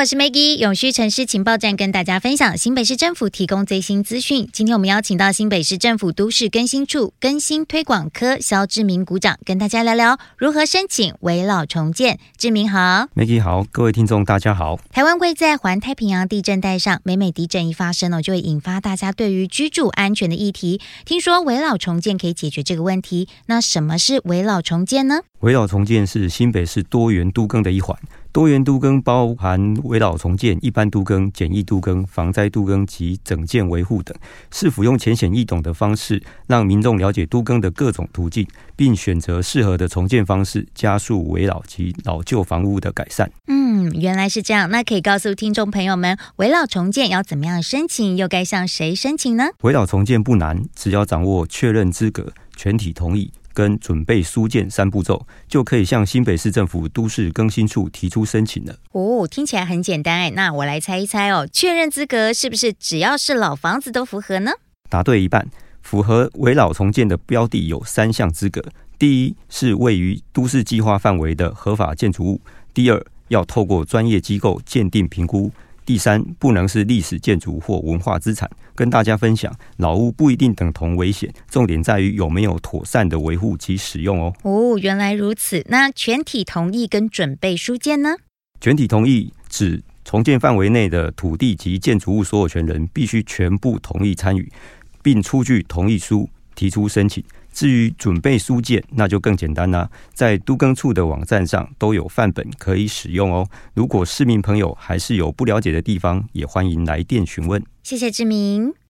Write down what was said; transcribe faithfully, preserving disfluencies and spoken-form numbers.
我是 Maggie， 永续城市情报站跟大家分享新北市政府提供最新资讯。今天我们邀请到新北市政府都市更新处更新推广科肖志明股长，跟大家聊聊如何申请危老重建。志明好。 Maggie 好，各位听众大家好。 台湾位在环太平洋地震带上，每每地震一发生、哦、就会引发大家对于居住安全的议题。听说危老重建可以解决这个问题，那什么是危老重建呢？ 危老重建是新北市多元都更的一环，多元都更包含危老重建、一般都更、简易都更、防灾都更及整建维护等，是辅用浅显易懂的方式，让民众了解都更的各种途径，并选择适合的重建方式，加速危老及老旧房屋的改善。 嗯，原来是这样。那可以告诉听众朋友们，危老重建要怎么样申请，又该向谁申请呢？ 危老重建不难，只要掌握确认资格、全体同意跟准备书件三步骤，就可以向新北市政府都市更新处提出申请了。 哦，听起来很简单哎。那我来猜一猜哦，确认资格是不是只要是老房子都符合呢？ 答对一半。符合危老重建的标的有三项资格：第一是位于都市计划范围的合法建筑物；第二要透过专业机构鉴定评估；第三，不能是历史建筑或文化资产。跟大家分享，老屋不一定等同危险，重点在于有没有妥善的维护及使用哦。 哦，原来如此。那全体同意跟准备书件呢？ 全体同意指重建范围内的土地及建筑物所有权人必须全部同意参与，并出具同意书提出申请。至于准备书件，那就更简单啦，在都更处的网站上都有范本可以使用哦。如果市民朋友还是有不了解的地方，也欢迎来电询问。 谢谢志明。